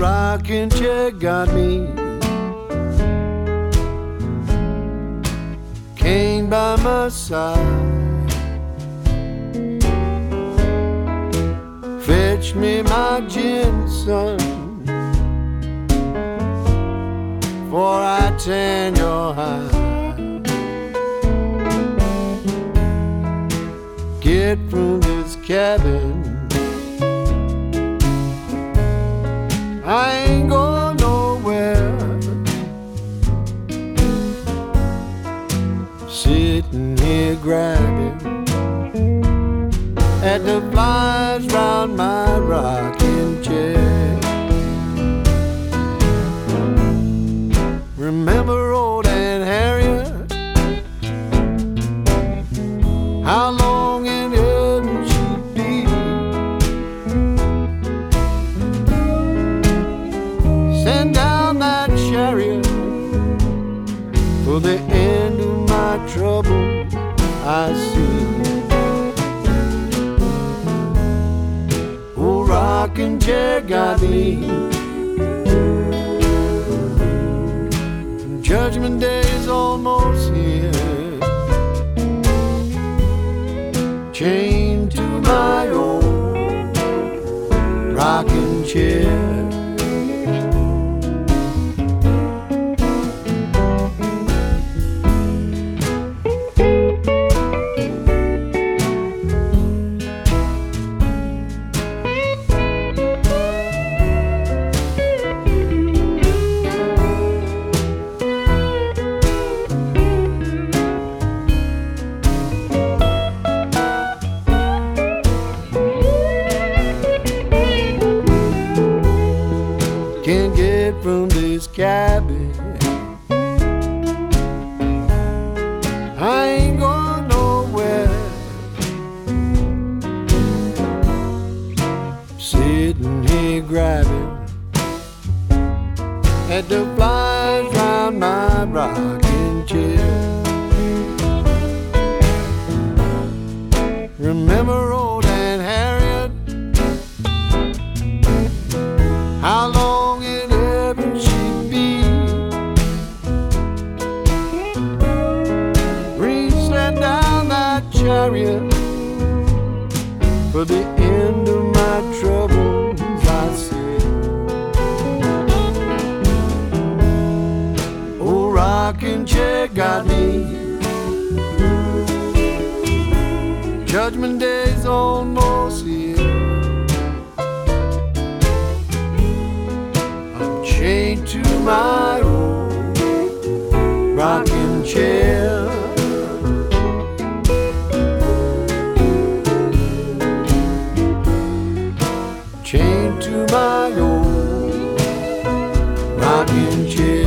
rocking chair got me. Cane by my side, fetch me my gin, son, for I tan your hide. Get from this cabin, I ain't going nowhere. Sitting here grabbing at the flies round my rocking chair. Remember old Aunt Harriet? How long in heaven she'd be? Send down that chariot for the end of my trouble I see. Oh, rocking chair got me. Judgment Day is almost here. Chained to my old rocking chair. Can't get from this cabin, I ain't going nowhere. Sitting here grabbing at the flies round my rocking chair. Remember old Aunt Harriet? How long in heaven she'd be? Send down that chariot for the end of my troubles, I say. Oh, rocking chair got me. Judgment Day's almost here. I'm chained to my old rocking chair. Chained to my old rocking chair.